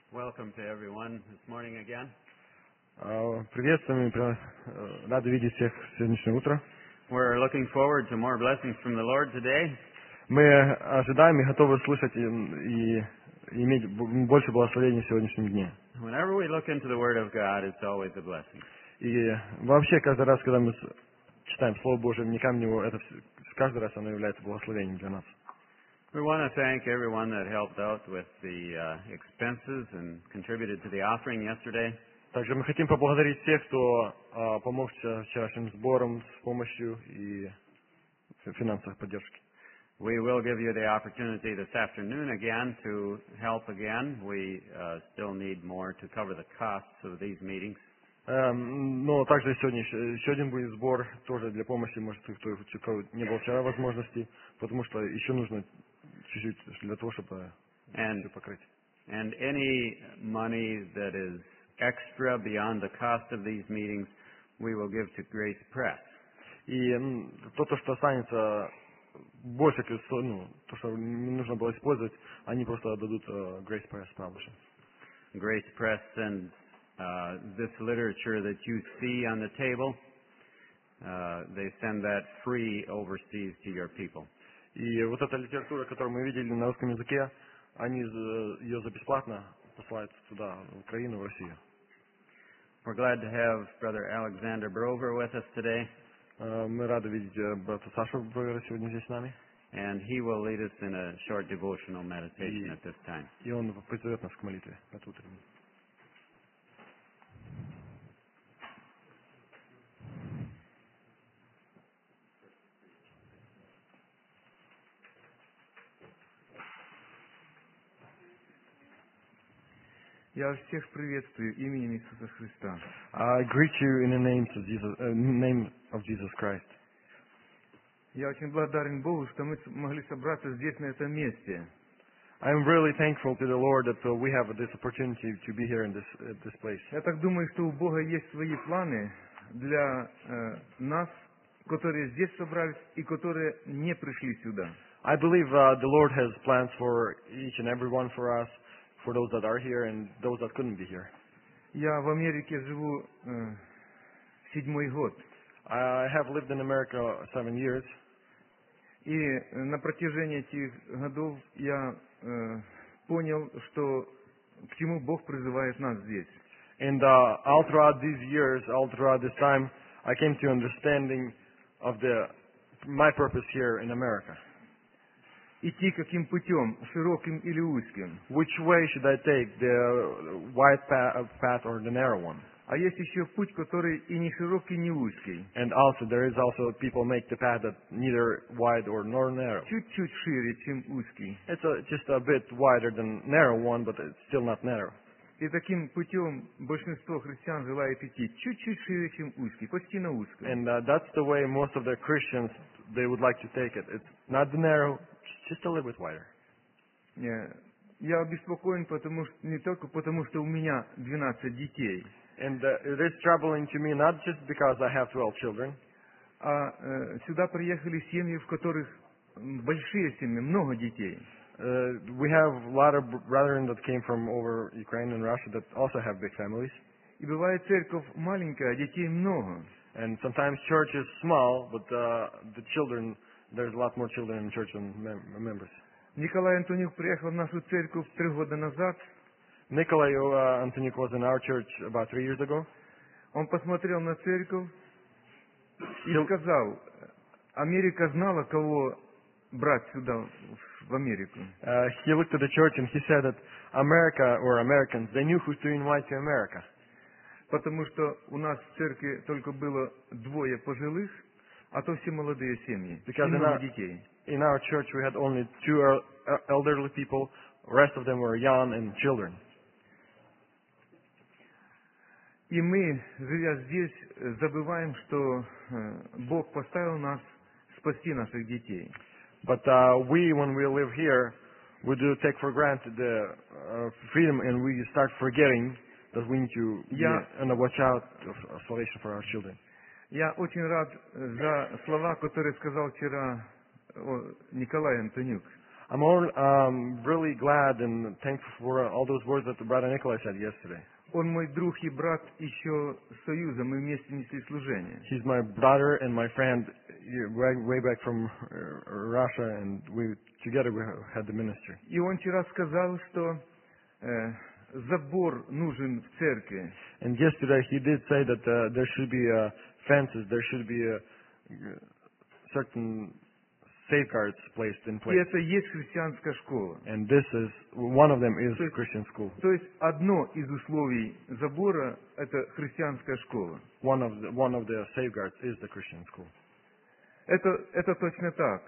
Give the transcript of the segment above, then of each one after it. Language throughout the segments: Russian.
Welcome to everyone this morning again. Приветствуем, рады видеть всех сегодняшнее утро. We're looking forward to more blessings from the Lord today. Мы ожидаем и готовы слышать и иметь больше благословений в сегодняшнем дне. Whenever we look into the Word of God, it's always a blessing. И вообще каждый раз, когда мы читаем Слово Божие, вникаем в него, это каждый раз оно является благословением для нас. We want to thank everyone that helped out with the expenses and contributed to the offering yesterday. Также мы хотим поблагодарить всех, кто помог вчерашним сборам с помощью и финансовой поддержки. We will give you the opportunity this afternoon again to help again. We still need more to cover the costs of these meetings. Но также сегодня еще один будет сбор тоже для помощи, может, кто не было вчера возможности, потому что еще нужно чуть-чуть для того, чтобы все покрыть. And any money that is extra beyond the cost of these meetings, we will give to Grace Press. И то, что останется больше, то, что не нужно было использовать, они просто отдадут Grace Press Publishing. Grace Press sends this literature that you see on the table. They send that free overseas to your people. И вот эта литература, которую мы видели на русском языке, они ее за бесплатно посылают туда, в Украину, в Россию. We're glad to have Brother Alexander Brover with us today. Мы рады видеть брата Сашу Бровера сегодня здесь с нами. And he will lead us in a short devotional meditation at this time. И он призовет нас к молитве от утренней. Я всех приветствую именем Иисуса Христа. I greet you in the name of Jesus Christ. Я очень благодарен Богу, что мы могли собраться здесь, на этом месте. I am really thankful to the Lord that we have this opportunity to be here in this place. Я так думаю, что у Бога есть свои планы для нас, которые здесь собрались и которые не пришли сюда. I believe the Lord has plans for each and every one for us, for those that are here and those that couldn't be here. Я в Америке живу 7-й год. I have lived in America 7 years. И на протяжении этих годов я понял, что к чему Бог призывает нас здесь. And all throughout these years, all throughout this time, I came to understanding of my purpose here in America. Идти каким путем, широким или узким. Which way should I take, the wide path or the narrow one? А есть еще путь, который и не широкий, не узкий. And also, there is also people make the path that neither wide or nor narrow. Чуть-чуть шире, чем узкий. It's just a bit wider than narrow one, but it's still not narrow. И таким путем большинство христиан желает идти чуть-чуть шире, чем узкий, почти на узком. And that's the way most of the Christians, they would like to take it. It's not the narrow, just a little bit wider. Я обеспокоен, не только потому, что у меня 12 детей. And it is troubling to me not just because I have 12 children. А сюда приехали семьи, в которых большие семьи, много детей. We have a lot of brethren that came from over Ukraine and Russia that also have big families. И бывает церковь маленькая, а детей много. And sometimes church is small, but the children, there's a lot more children in church than members. Николай Антонюк приехал в нашу церковь 3 года назад. Nikolai Antonyuk was in our church about 3 years ago. Он посмотрел на церковь и сказал, Америка знала, кого брать сюда, в Америку. He looked at the church and he said that America, or Americans, they knew who to invite to America. Потому что у нас в церкви только было 2 пожилых, а то все молодые семьи, и много детей. In our church we had only 2 elderly people, the rest of them were young and children. И мы, живя здесь, забываем, что Бог поставил нас спасти наших детей. But we, when we live here, we do take for granted the freedom, and we start forgetting that we need to watch out of salvation for our children. Я очень рад за слова, которые сказал вчера Николай Антонюк. really glad and thankful for all those words that the brother Nikolai said yesterday. Он мой друг и брат еще с Союза, мы вместе несли служение. He's my brother and my friend way back from Russia, and together we had the ministry. И он вчера сказал, что забор нужен в церкви. And yesterday he did say that there should be fences, there should be certain safeguards placed in И place. это есть христианская школа. And this is, one of them is То есть- Christian school. То есть одно из условий забора – это христианская школа. One of the safeguards is the Christian school. Это точно так.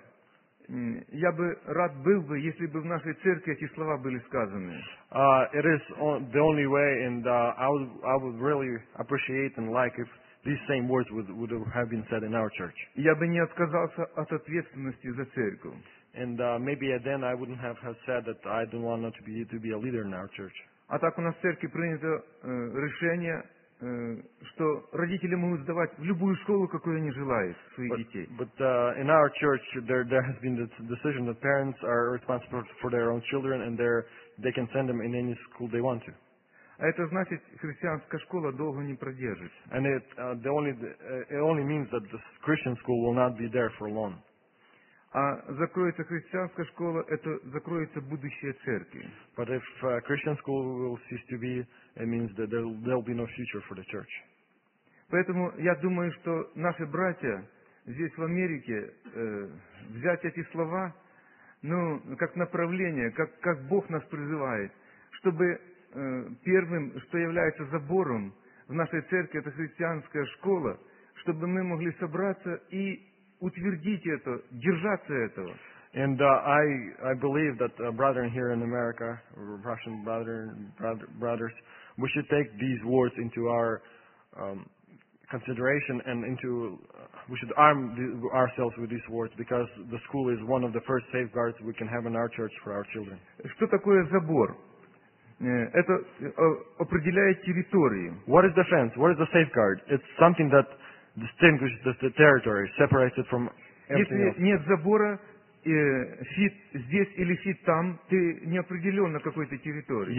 Я бы рад был бы, если бы в нашей церкви эти слова были сказаны. It is the only way, and I would really appreciate and like if these same words would have been said in our church. Я бы не отказался от ответственности за церковь. And maybe then I wouldn't have said that I don't want to be a leader in our church. А так у нас в церкви принято решение, что родители могут сдавать в любую школу, какую они желают, своих детей. But in our church, there has been the decision that parents are responsible for their own children, and they can send them in any school they want to. А это значит, христианская школа долго не продержится. And it only means that the Christian school will not be there for long. А закроется христианская школа, это закроется будущее церкви. But if Christian school will cease to be, it means that there'll be no future for the church. Поэтому я думаю, что наши братья здесь в Америке взять эти слова, как направление, как Бог нас призывает, чтобы первым, что является забором в нашей церкви, это христианская школа, чтобы мы могли собраться и утвердить это, держаться этого. And I believe that brethren here in America, Russian brothers, we should take these words into our consideration and we should arm ourselves with these words, because the school is one of the first safeguards we can have in our church for our children. Что такое забор? Это определяет территорию. What is the fence? What is the safeguard? It's something that distinguishes the territory, separates it from everything else. Если нет забора, фит здесь или фит там, ты не определен на какой-то территории.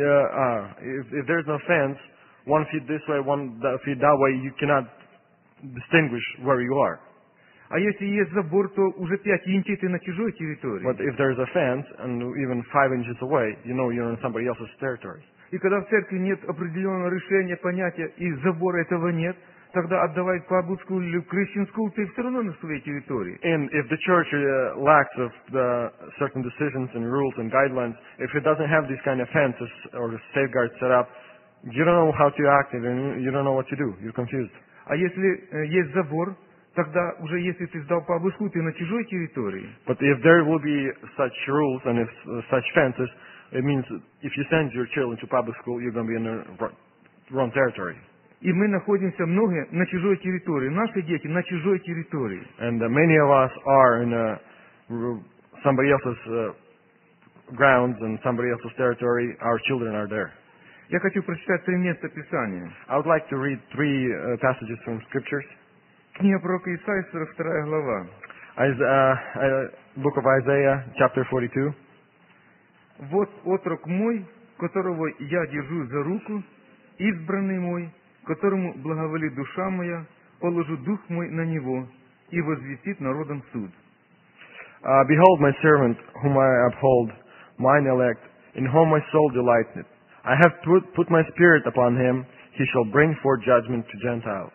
If there's no fence, 1 feet this way, 1 feet that way, you cannot distinguish where you are. А если есть забор, то уже 5 инчей ты на чужой территории. But if there's a fence, and even 5 inches away, you know you're on somebody else's territory. И когда в церкви нет определенного решения, понятия, и забора этого нет, тогда отдавай в Bible school или в Christian school, ты все равно на своей территории. And if the church lacks of the certain decisions and rules and guidelines, if it doesn't have these kind of fences or safeguards set up, you don't know how to act and you don't know what to do. You're confused. А если есть забор, тогда уже если ты сдал Bible school, ты на чужой территории. But if there will be such rules and if such fences, it means if you send your children to public school, you're going to be in the wrong territory. И мы находимся многие на чужой территории. Наши дети на чужой территории. And many of us are in somebody else's grounds and somebody else's territory. Our children are there. Я хочу прочитать 3 места Писания. I would like to read 3 passages from scriptures. Книга пророка Исаии, 42 глава. Book of Isaiah, chapter 42. «Вот отрок мой, которого я держу за руку, избранный мой, которому благоволит душа моя, положу дух мой на него, и возвестит народам суд». Behold my servant, whom I uphold, mine elect, in whom my soul delighteth. I have put my spirit upon him, he shall bring forth judgment to Gentiles.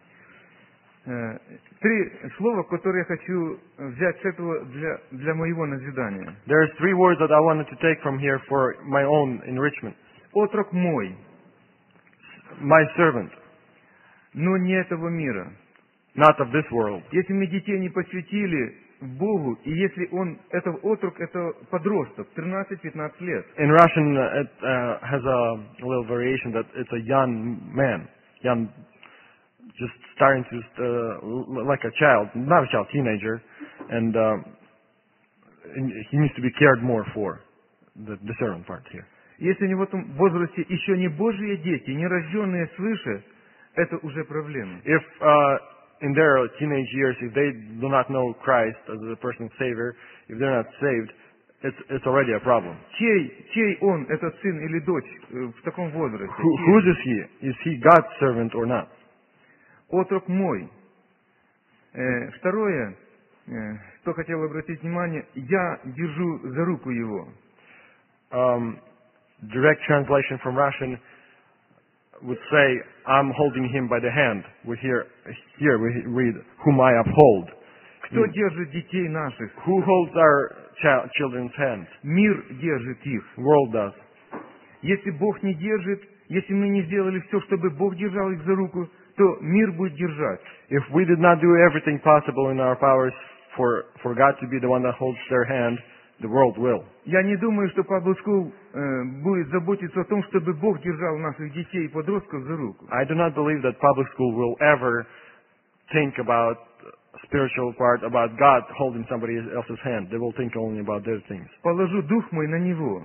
3 слова, которые я хочу взять с этого для моего назидания. There's 3 words that I wanted to take from here for my own enrichment. «Отрок мой», My servant, но не этого мира. not of this world. Если мы детей не посвятили Богу, и если это отрок, это подросток, 13-15 лет. In Russian, it has a little variation that it's a young man, young, just starting to, like a child, not a child, teenager, and he needs to be cared more for, the servant part here. Если они в этом возрасте еще не Божьи дети, не рожденные свыше, это уже проблема. If in their teenage years, if they do not know Christ as a personal Savior, if they're not saved, it's already a problem. Чей он, этот сын или дочь, в таком возрасте? Whose is he? Is he God's servant or not? Отрок мой. Второе, что хотел обратить внимание, я держу за руку его. Direct translation from Russian would say, I'm holding him by the hand. Here we read, whom I uphold. Кто держит детей наших? Who holds our children's hands? Мир держит их. World does. Если Бог не держит, если мы не сделали все, чтобы Бог держал их за руку, то мир будет держать. If we did not do everything possible in our powers for God to be the one that holds their hand, the world will. Я не думаю, что Public School будет заботиться о том, чтобы Бог держал наших детей и подростков за руку. I do not believe that public school will ever think about spiritual part, about God holding somebody else's hand. They will think only about their things. Положу дух мой на него.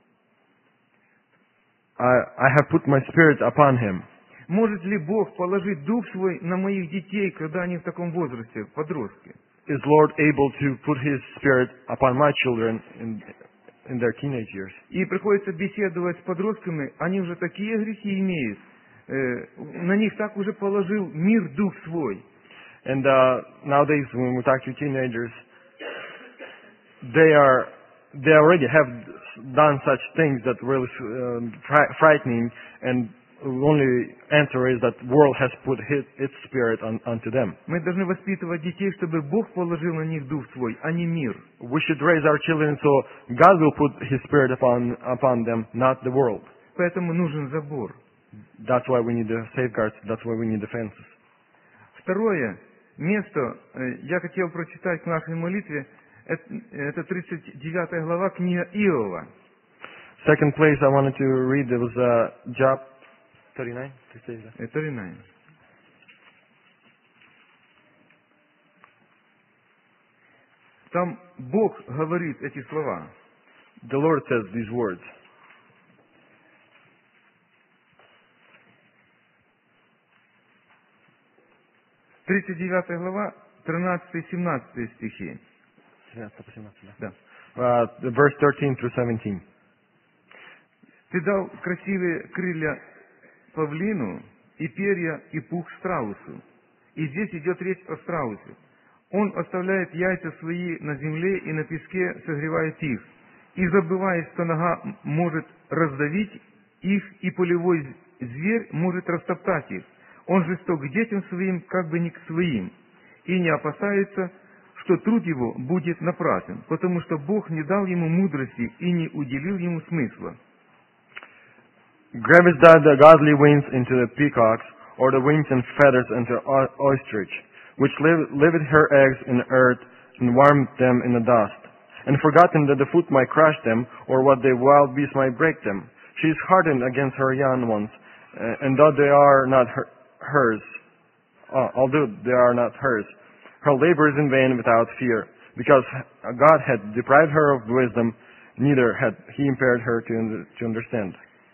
I have put my spirit upon him. Может ли Бог положить дух свой на моих детей, когда они в таком возрасте, подростки? Is Lord able to put his spirit upon my children in their teenage years? И приходится беседовать с подростками, они уже такие грехи имеют. На них так уже положил мир дух свой. And nowadays, when we talk to teenagers, they already have done such things that really frightening, and the only answer is that world has put its spirit onto them. Мы должны воспитывать детей, чтобы Бог положил на них дух свой, а не мир. We should raise our children so God will put His spirit upon them, not the world. Поэтому нужен забор. That's why we need the safeguards. That's why we need the fences. Второе место я хотел прочитать к нашей молитве. Это 39 глава, книга Иова. Second place I wanted to read, it was Job 39. 39. Там Бог говорит эти слова. The Lord says these words. Тридцать 39 глава, 13-17 стихи. Да. Verse 13 through 17. Ты дал красивые крылья павлину и перья и пух страусу. И здесь идет речь о страусе. Он оставляет яйца свои на земле и на песке согревает их. И забывает, что нога может раздавить их, и полевой зверь может растоптать их. Он жесток к детям своим, как бы не к своим. И не опасается, что труд его будет напрасен, потому что Бог не дал ему мудрости и не уделил ему смысла. Gravest thou the godly wings into the peacocks, or the wings and feathers into ostrich, which liveth her eggs in the earth, and warmed them in the dust, and forgotten that the foot might crush them, or what the wild beast might break them. She is hardened against her young ones, and though they are not hers, although they are not hers, her labor is in vain without fear, because God had deprived her of wisdom, neither had He impaired her to understand.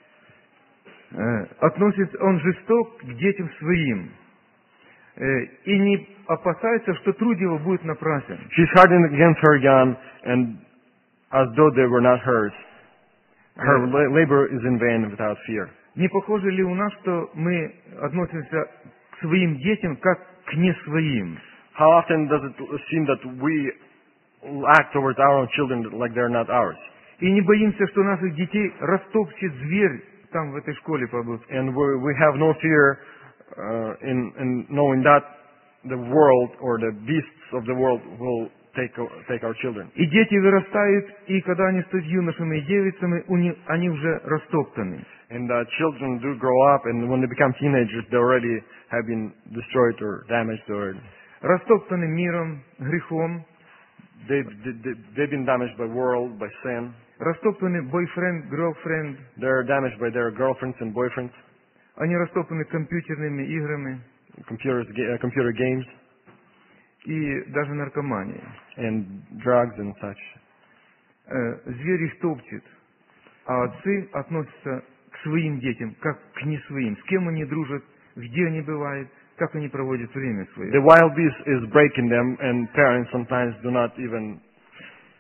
Относится он жесток к детям своим и не опасается, что труд его будет напрасен. She's hardened against her young, and as though they were not hers, her labor is in vain without fear. Не похоже ли у нас, что мы относимся к своим детям как к не своим? How often does it seem that we act towards our own children like they're not ours? И не боимся, что наших детей растопчет зверь там в этой школе по-русски. And we have no fear in knowing that the world or the beasts of the world will take our children. И дети вырастают, и когда они стают юношами и девицами, они уже растоптаны. And children do grow up, and when they become teenagers, they already have been destroyed or damaged or Растоптаны миром, грехом. They've been damaged by world, by sin. Растоптаны бойфренд, girlfriend. They're damaged by their girlfriends and boyfriends. Они растоптаны компьютерными играми. Computer games. И даже наркоманией. And drugs and such. Зверь их топчет. А отцы относятся к своим детям, как к не своим. С кем они дружат, где они бывают, как они проводят время свое. The wild beast is breaking them, and parents sometimes do not even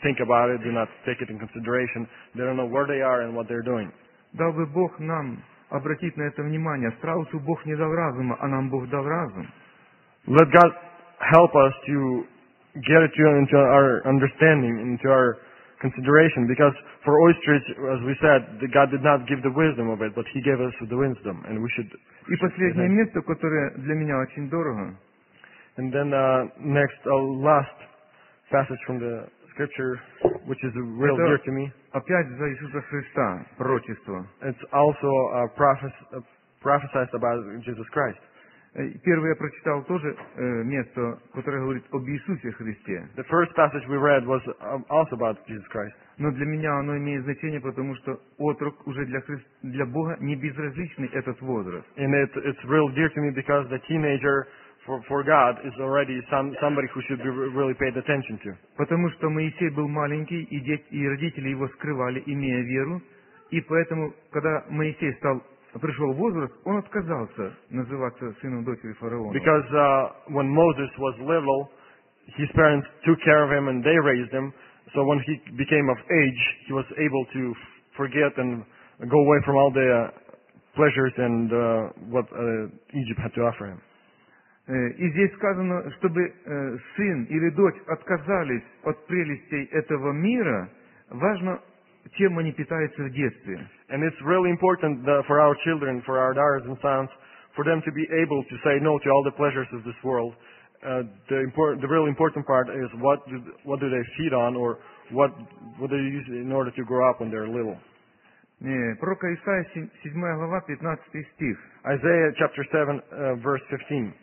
think about it, do not take it in consideration. They don't know where they are and what they're doing. Дал бы Бог нам обратить на это внимание. Страусу Бог не дал разума, а нам Бог дал разум. Let God help us to get it into our understanding, into our consideration, because for oysters, as we said, God did not give the wisdom of it, but He gave us the wisdom, and we should. И последнее место, которое для меня очень дорого, And then next, last passage from the scripture, which is real dear to me. опять за Иисуса Христа, пророчество. It's also prophesied about Jesus Christ. Первое я прочитал тоже место, которое говорит об Иисусе Христе. The first passage we read was also about Jesus Christ. Но для меня оно имеет значение, потому что отрок уже для Бога не безразличный этот возраст. And it's real dear to me because the teenager for God is already somebody who should be really paid attention to. Потому что Моисей был маленький, и родители его скрывали, имея веру. И поэтому, когда Моисей пришел в возраст, он отказался называться сыном дочери фараона. Because when Moses was little, his parents took care of him and they raised him. So when he became of age, he was able to forget and go away from all the pleasures and what Egypt had to offer him. И здесь сказано, чтобы сын или дочь отказались от прелестей этого мира, важно, чем они питаются в детстве. And it's really important for our children, for our daughters and sons, for them to be able to say no to all the pleasures of this world. The really important part is what do they feed on, or what do they use in order to grow up when they're little. Пророк Исаия, 7 глава, 15 стих. Isaiah chapter 7, verse 15.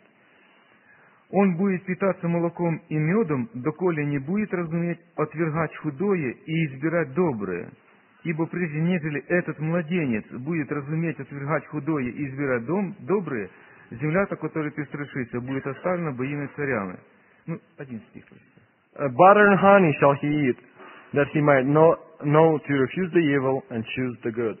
Он будет питаться молоком и медом, доколе не будет разуметь отвергать худое и избирать доброе. Ибо прежде нежели этот младенец будет разуметь отвергать худое и избирать доброе, земля-то, которой ты страшишься, будет оставлена боимя царями. Один стих. Butter and honey shall he eat, that he might know to refuse the evil and choose the good.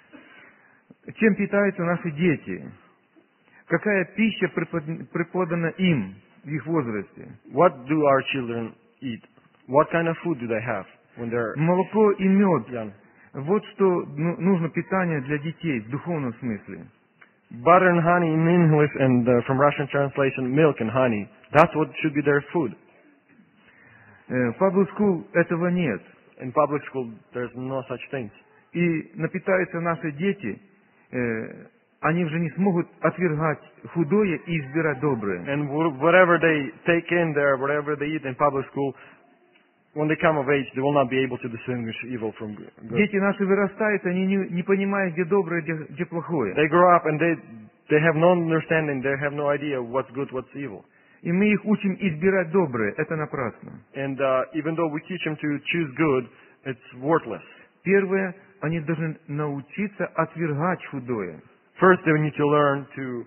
Чем питаются наши дети? Какая пища преподана им в их возрасте? What do our children eat? What kind of food do they have when they're молоко и мед. young? Вот что нужно питание для детей в духовном смысле. Butter and honey in English, and from Russian translation, milk and honey. That's what should be their food. В public school этого нет. In public school, there's no such things. И напитаются наши дети, они уже не смогут отвергать худое и избирать доброе. And whatever they take in there, whatever they eat in public school, when they come of age, they will not be able to distinguish evil from good. Дети наши вырастают, они не понимают, где доброе, где плохое. They grow up and they have no understanding, they have no idea what's good, what's evil. И мы их учим избирать доброе, это напрасно. And even though we teach them to choose good, it's worthless. Первое, они должны научиться отвергать худое. First, they need to learn to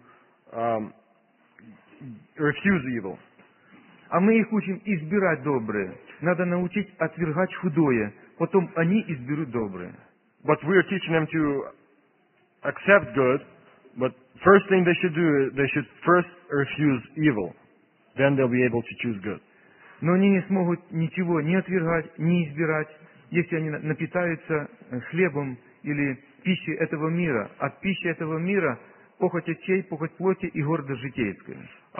refuse evil. А мы их учим избирать доброе. Надо научить отвергать худое. Потом они изберут доброе. But we are teaching them to accept good, but first thing they should do is they should first refuse evil. Then they'll be able to choose good. Но они не смогут ничего ни отвергать, ни избирать, если они напитаются хлебом или пищей этого мира. От пищи этого мира похоть очей, похоть плоти и гордость житейская.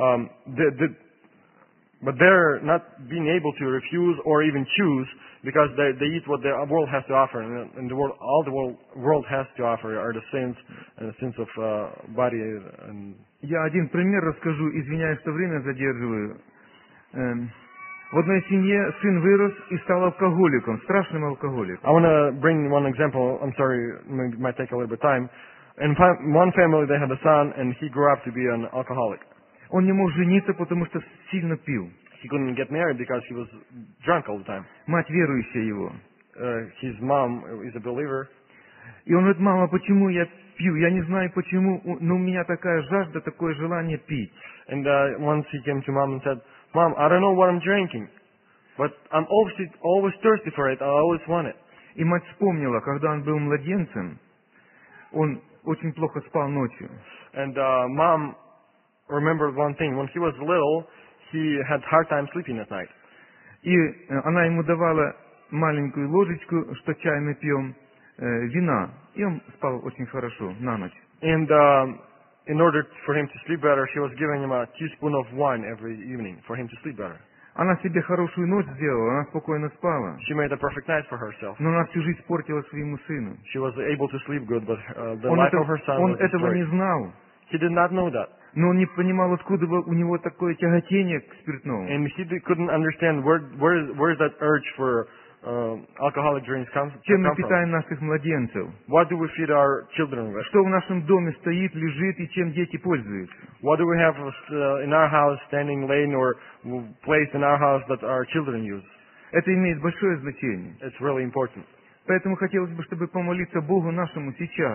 But they're not being able to refuse or even choose because they eat what the world has to offer, and all the world has to offer are the sins and the sins of body. And Я один пример расскажу, извиняюсь, что время задерживаю. В одной семье сын вырос и стал алкоголиком, страшным алкоголиком. I want to bring one example. I'm sorry, it might take a little bit of time. In one family, they had a son, and he grew up to be an alcoholic. Он не мог жениться, потому что сильно пил. He couldn't get married because he was drunk all the time. Мать верующая его. His mom is a believer. И он говорит: мама, почему я пью? Я не знаю почему, но у меня такая жажда, такое желание пить. And once he came to mom and said, "Mom, I don't know what I'm drinking, but I'm always thirsty for it. I always want it." И мать вспомнила, когда он был младенцем, он очень плохо спал ночью. And mom remembered one thing. When he was little, he had hard time sleeping at night. И она ему давала маленькую ложечку, что чай мы пьем, вина. И он спал очень хорошо на ночь. And in order for him to sleep better, she was giving him a teaspoon of wine every evening for him to sleep better. Она себе хорошую ночь сделала, она спокойно спала. She made a perfect night for herself. Но она всю жизнь портила своему сыну. She was able to sleep good, but the Он, life of her son он was этого не destroyed. знал. He did not know that. Но он не понимал, откуда у него такое тяготение к спиртному. And couldn't understand where is that urge for alcoholic drinks come Чем мы from. питаем наших младенцев? What do we feed our children with? Что в нашем доме стоит, лежит и чем дети пользуются? What do we have in our house, standing, laying, or placed in our house that our children use? Это имеет большое значение. It's really important. Поэтому хотелось бы, чтобы помолиться Богу нашему сейчас,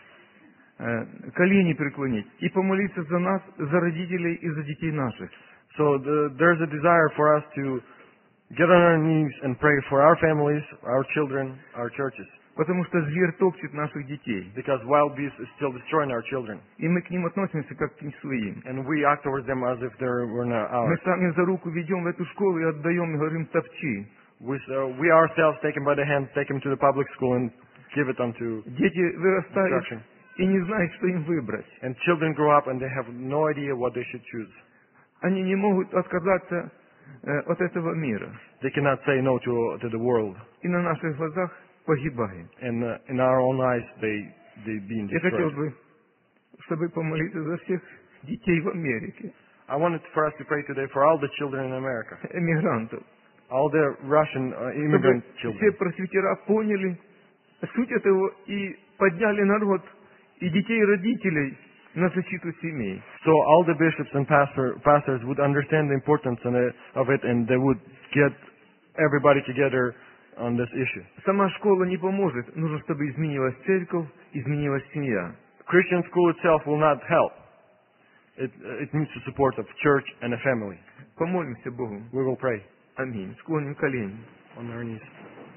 колени преклонить и помолиться за нас, за родителей и за детей наших. So there's a desire for us to get on our knees and pray for our families, our children, our churches. Потому что зверь топчет наших детей. Because wild beast is still destroying our children. И мы к ним относимся как к своим. And we act towards them as if they were not Мы ours. сами за руку ведем в эту школу и отдаем, и говорим, топчи. We ourselves take them by the hand, take them to the public school and give it unto Дети вырастают instruction. и не знают, что им выбрать. And children grow up and they have no idea what they should choose. Они не могут отказаться от этого мира. They cannot say no to the world. И на наших глазах погибают. And in our own eyes, they being Я хотел destroyed. бы, чтобы помолиться за всех детей в Америке, I wanted for us to pray today for all the children in America, эмигрантов. all the Russian Чтобы immigrant все children. просветера поняли суть этого и подняли народ и детей, и родителей на защиту семей. So all the bishops and pastors would understand the importance of it, and they would get everybody together on this issue. Сама школа не поможет. Нужно, чтобы изменилась церковь, изменилась семья. Christian school itself will not help. It needs the support of church and a family. Помолимся Богу. We will pray Аминь. Склоним колени. on our knees.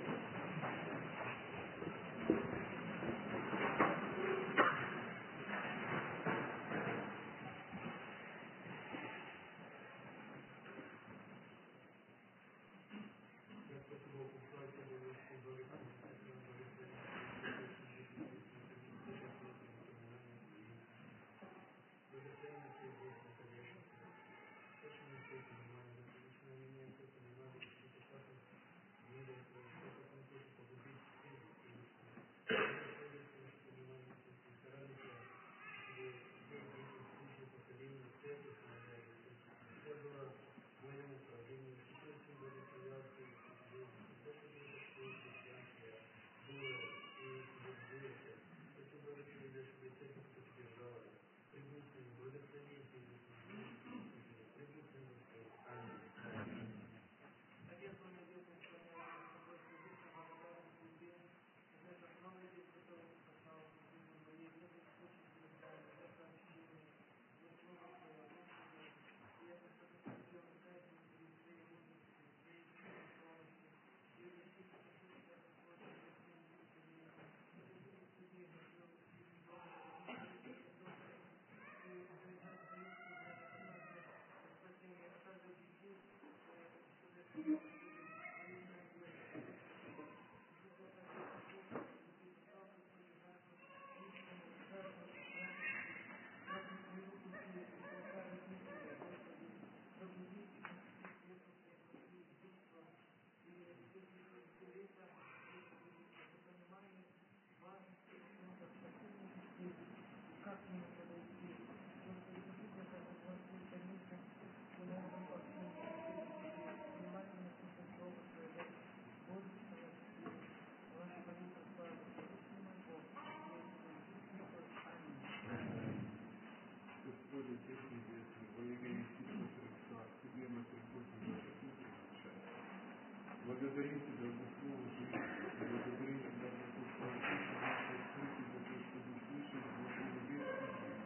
Благодарим Тебя за слово жизни, благодарим Тебя за то, что наши открытие, за то, что мы слышим Божью весть.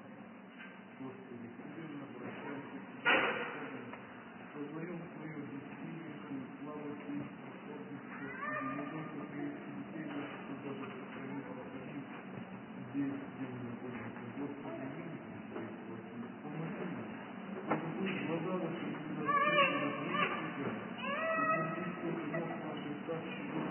Господи, к Тебе мы обращаемся, к Тебе приходим, сознаем свое бессилие, славу Твою способность, Господи, не только привести детей наших, но даже сохранить родителей здесь, где мы находимся. Господи, милости Твоей просим, помоги нам, чтобы глаза наши были раскрыты на Тебя, и смотри, сколько ног наших так чего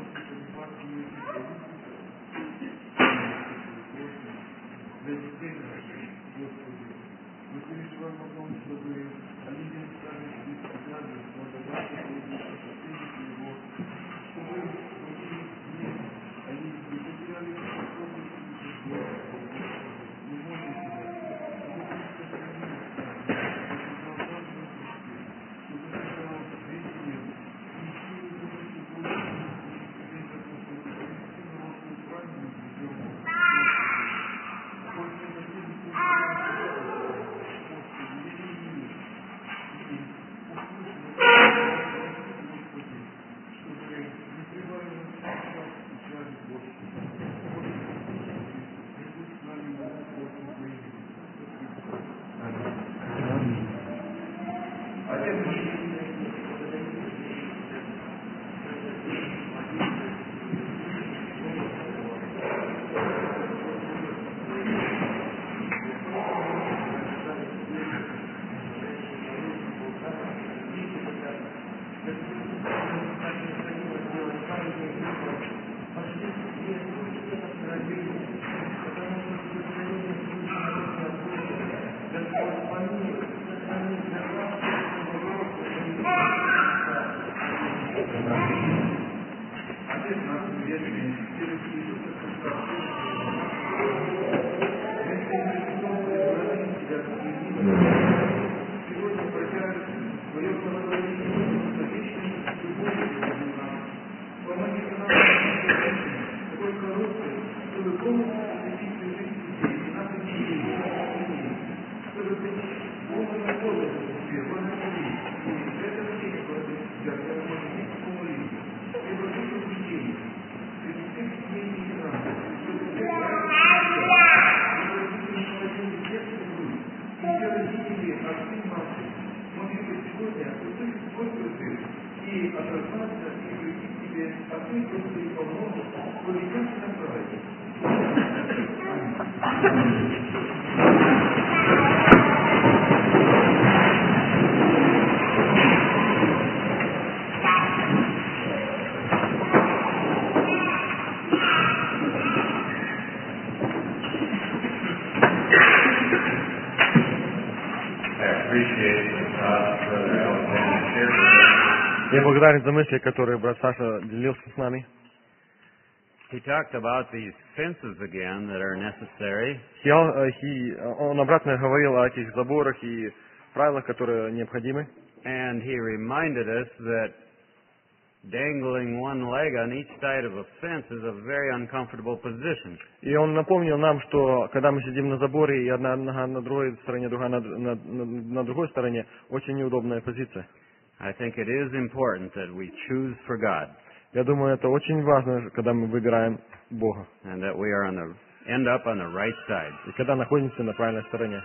Я благодарен за мысли, которые брат Саша делился с нами. He talked about these fences again that are necessary. Он обратно говорил о этих заборах и правилах, которые необходимы. And he reminded us that dangling one leg on each side of a fence is a very uncomfortable position. И он напомнил нам, что когда мы сидим на заборе, и одна нога на другой стороне, другая на другой стороне, очень неудобная позиция. I think it is important that we choose for God. Я думаю, это очень важно, когда мы выбираем Бога. And that we are end up on the right side. И когда находимся на правильной стороне.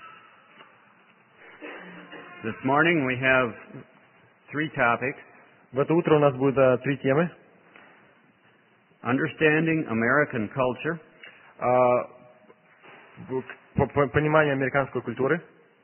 This morning we have 3 topics. В это утро у нас будет 3 темы. Understanding American culture. Понимание американской культуры.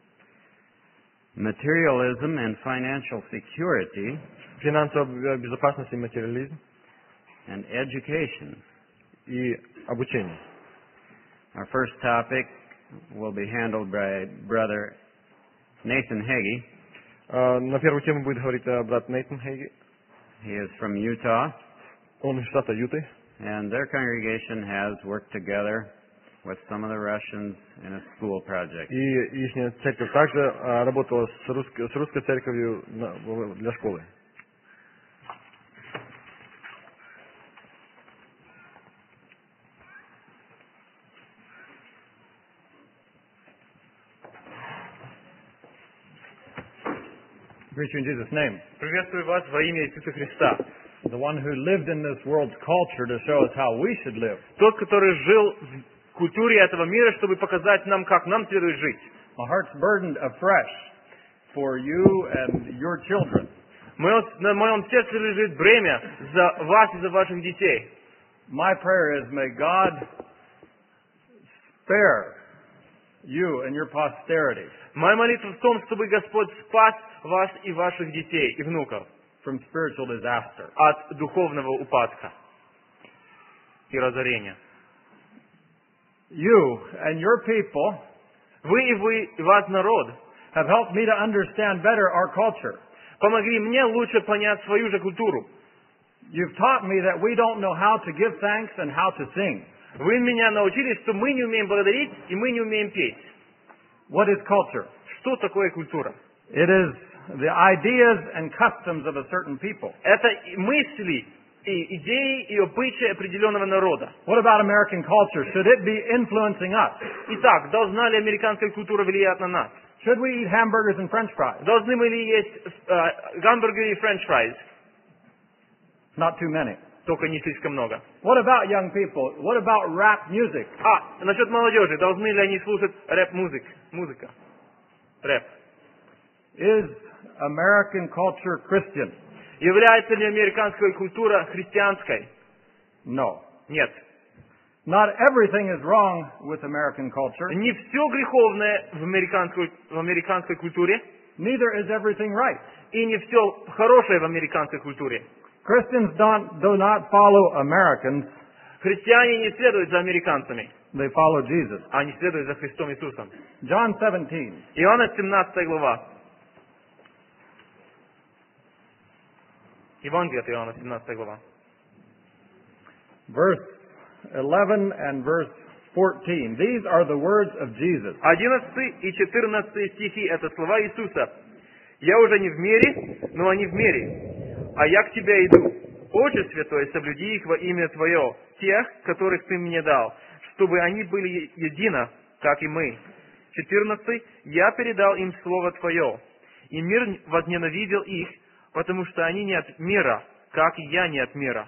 Materialism and financial security. Финансовая безопасность и материализм. And education. И обучение. Our first topic will be handled by Brother Nathan Hagee. На первую тему будет говорить брат Нейтан Хейги. He is from Utah. Он из штата Юты. And their congregation has worked together with some of the Russians in a school project. И их церковь также работала с русской церковью для школы. Greet you in Jesus' name. Приветствую вас во имя Иисуса Христа. The one who lived in this world's culture to show us how we should live. Тот, который жил в культуре этого мира, чтобы показать нам, как нам следует жить. My heart's burdened afresh for you and your children. На моем сердце лежит бремя за вас и за ваших детей. My prayer is, may God spare you and your posterity. Моя молитва в том, чтобы Господь спас вас и ваших детей и внуков from spiritual disaster. От духовного упадка и разорения. You and your people, вы и ваш народ, have helped me to understand better our culture. Помогли мне лучше понять свою же культуру. You've taught me that we don't know how to give thanks and how to sing. Вы меня научили, что мы не умеем благодарить и мы не умеем петь. What is culture? Что такое культура? It is the ideas and customs of a certain people. Это мысли, и идеи и обычаи определенного народа. What about American culture? Should it be influencing us? Итак, должна ли американская культура влиять на нас? Should we eat hamburgers and French fries? Должны мы ли есть гамбургеры и френч-фрайз? Not too many. Только не слишком много. What about young people? What about rap music? Насчет молодежи. Должны ли они слушать рэп-музыка? Рэп. Is American culture Christian? Является ли американская культура христианской? No. Нет. Not everything is wrong with American culture. Не все греховное в американской культуре. Neither is everything right. И не все хорошее в американской культуре. Christians do not follow Americans. Христиане не следуют за американцами. They follow Jesus. Они следуют за Христом Иисусом. John 17. Иоанна 17 глава. Евангелие от Иоанна 17 глава. verse 11 and verse 14. These are the words of Jesus. 11 и 14 стихи — это слова Иисуса. «Я уже не в мире, но они в мире. А я к Тебе иду. Отче Святой, соблюди их во имя Твое, тех, которых Ты мне дал, чтобы они были едино, как и мы». 14. «Я передал им Слово Твое, и мир возненавидел их, потому что они не от мира, как и я не от мира».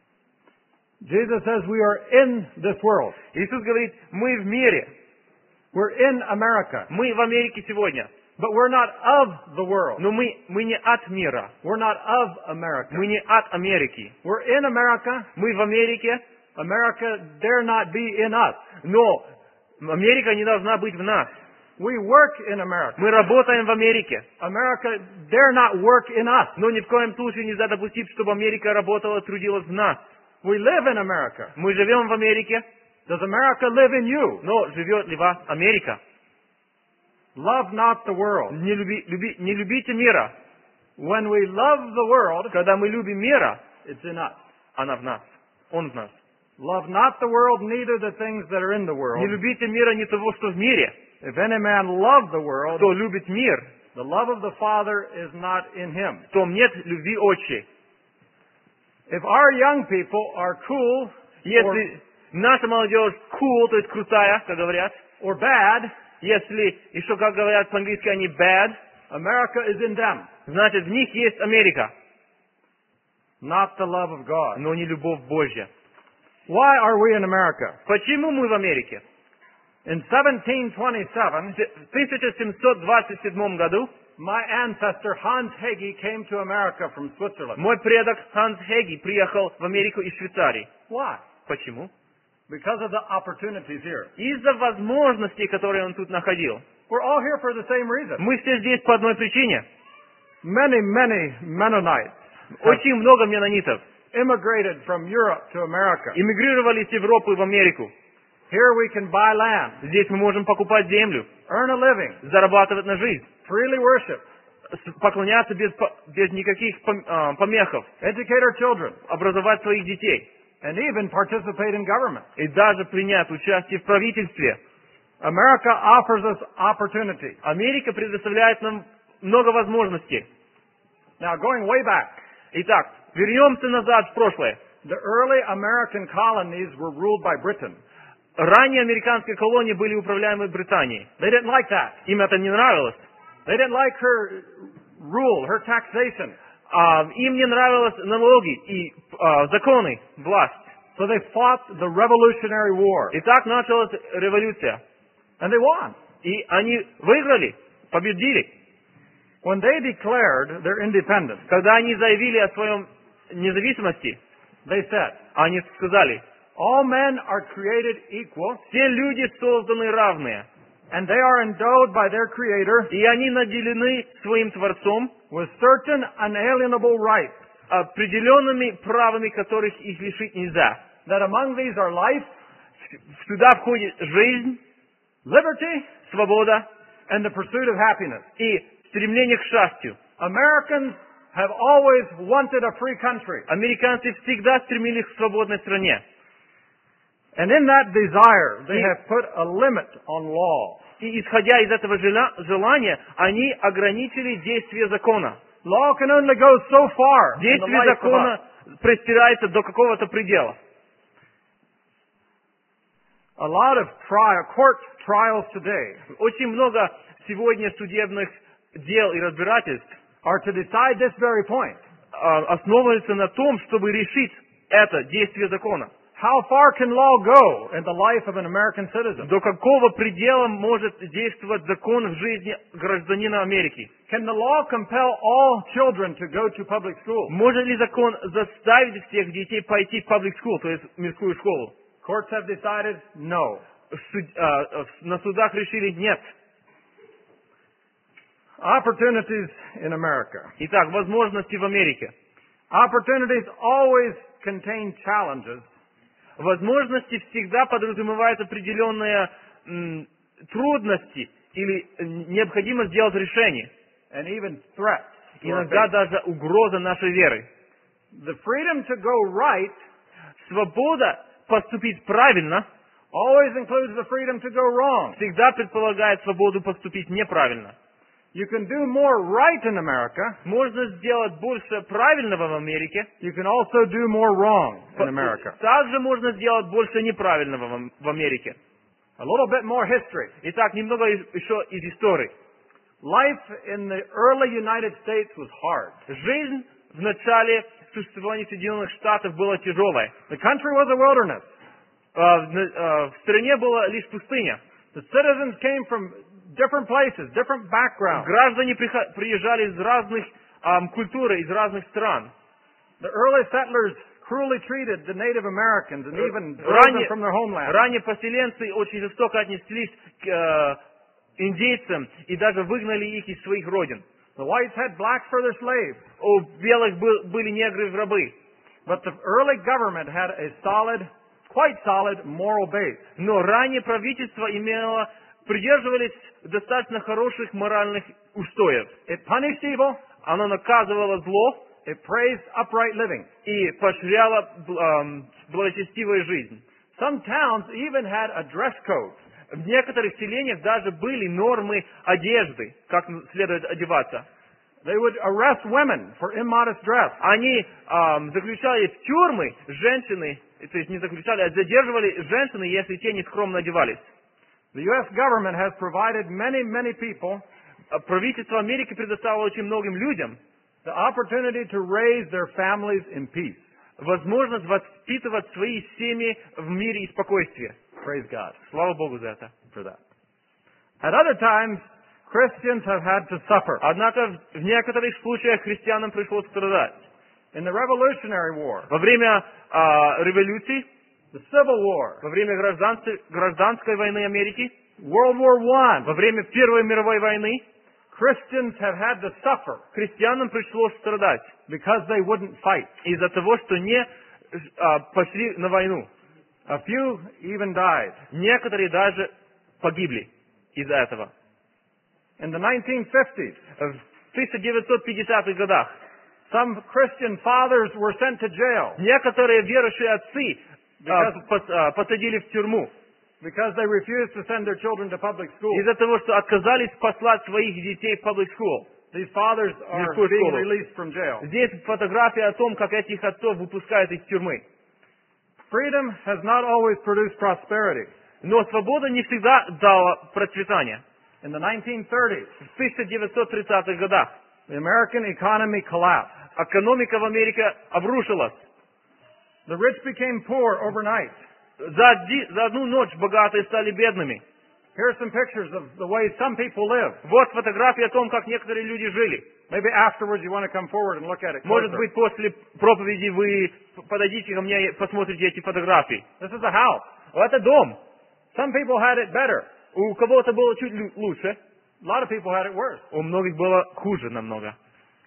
Jesus says we are in this world. Иисус говорит, мы в мире, We're in America. мы в Америке сегодня, But we're not of the world. но мы не от мира, We're not of America. мы не от Америки. We're in America. Мы в Америке, America dare not be in us. но Америка не должна быть в нас. We work in America. Мы работаем в Америке, America dare not work in us. но ни в коем случае нельзя допустить, чтобы Америка работала, трудилась в нас. We live in America. Мы живем в Америке, Does America live in you? но живет ли вас Америка? Love not the world. Не любите мира. When we love the world, Когда мы любим мира, it's in us. она в нас, он в нас. Love not the world, neither the things that are in the Не world. любите мира, не того, что в мире. If any man love the world, Кто любит мир, the love of the Father is not in him. в том нет любви отчей. If our young people are cool Если наша молодежь cool, то есть крутая, как говорят, or bad, если еще, как говорят по-английски, они bad, America is in them, значит в них есть Америка, not the love of God. но не любовь Божья. Why are we in America? Почему мы в Америке? In 1727, В 1727 году my ancestor Hans Hegge came to America from Switzerland. мой предок Ханс Хеги приехал в Америку из Швейцарии. Why? Почему? Because of the opportunities here. Из-за возможностей, которые он тут находил. We're all here for the same reason. Мы все здесь по одной причине. Many Mennonites Очень много меннонитов immigrated from Europe to America. эмигрировали с Европы в Америку. Here we can buy land, Здесь мы можем покупать землю, earn a living, зарабатывать на жизнь, freely worship, поклоняться без никаких помехов, educate our children, образовать своих детей and even participate in government. и даже принять участие в правительстве. America offers us opportunity. Америка предоставляет нам много возможностей. Now, going way back, Итак, вернемся назад в прошлое. the early American colonies were ruled by Britain. Ранее американские колонии были управляемы Британией. They didn't like that. Им это не нравилось. They didn't like her rule, her taxation. Им не нравились налоги и законы, власть. So they fought the Revolutionary War. И так началась революция. And they won. И они выиграли, победили. When they declared their independence, Когда они заявили о своем независимости, they said, они сказали, all men are created equal, все люди созданы равные, and they are endowed by their Creator и они наделены своим Творцом with certain unalienable rights, определенными правами, которых их лишить нельзя. that among these are life, Сюда входит жизнь, liberty, свобода and the pursuit of happiness. и стремление к счастью. Americans have always wanted a free country. Американцы всегда стремились к свободной стране. And in that desire, they И- have put a limit on law. И исходя из этого желания, они ограничили действие закона. Law can only go so far in the Действие life of us. закона простирается до какого-то предела. A lot of court trials today Очень много сегодня судебных дел и разбирательств are to decide this very point. основываются на том, чтобы решить это действие закона. How far can law go in the life of an American citizen? До какого предела может действовать закон в жизни гражданина Америки? Can the law compel all children to go to public school? Может ли закон заставить всех детей пойти в public school, то есть в мирскую школу? Courts have decided no. На судах решили нет. Opportunities in America. Итак, возможности в Америке. Opportunities always contain challenges, Возможности всегда подразумевают определенные трудности или необходимость сделать решение. and even threats. to our Иногда faith. даже угроза нашей веры. The freedom to go right свобода поступить правильно always includes the freedom to go wrong. всегда предполагает свободу поступить неправильно. You can do more right in America. Можно сделать больше правильного в Америке. You can also do more wrong in America. Также можно сделать больше неправильного в Америке. A little bit more history. Итак, немного еще из истории. Life in the early United States was hard. Жизнь в начале существования Соединенных Штатов была тяжелая. The country was a wilderness. В стране была лишь пустыня. The citizens came from different places, different backgrounds. Граждане приезжали из разных культур, из разных стран. The early settlers cruelly treated the Native Americans and even drove them from their homeland. Ранние поселенцы очень жестоко отнеслись к индейцам и даже выгнали их из своих родин. The whites had blacks for their slaves. У белых были негры в рабы. But the early government had a quite solid moral base. Но раннее правительство придерживались достаточно хороших моральных устоев. It punished evil. Оно наказывало зло. It praised upright living. И поощряло благочестивую жизнь. Some towns even had a dress code. В некоторых селениях даже были нормы одежды, как следует одеваться. They would arrest women for immodest dress. Они заключали в тюрьмы женщины, то есть не заключали, а задерживали женщины, если те нескромно одевались. The U.S. government has provided many people Правительство Америки предоставило очень многим людям the opportunity to raise their families in peace. возможность воспитывать свои семьи в мире и спокойствии. Praise God Слава Богу за это. for that. At other times, Christians have had to suffer. Однако в некоторых случаях христианам пришлось страдать. In the Revolutionary War, Во время революции, the Civil War, во время гражданской войны Америки, World War I, во время Первой мировой войны, Christians have had to suffer христианам пришлось страдать because they wouldn't fight. из-за того, что не пошли на войну. A few even died. Некоторые даже погибли из-за этого. In the 1950s, В 1950-х годах some Christian fathers were sent to jail некоторые верующие отцы посадили в тюрьму because they refused to send their children to public school. из-за того, что отказались послать своих детей в public school. These fathers are Мирскую being школу. released from jail. Здесь фотография о том, как этих отцов выпускают из тюрьмы. Freedom has not always produced prosperity. Но свобода не всегда дала процветание. In the 1930s, В 1930-х годах the American economy collapsed. экономика в Америке обрушилась. The rich became poor overnight. За одну ночь богатые стали бедными. Here are some pictures of the way some people live. Вот фотография о том, как некоторые люди жили. Maybe afterwards you want to come forward and look at it Может closer. быть, после проповеди вы подойдите ко мне и посмотрите эти фотографии. This is a house. Это дом. Some people had it better. У кого-то было чуть лучше, A lot of people had it worse. у многих было хуже намного.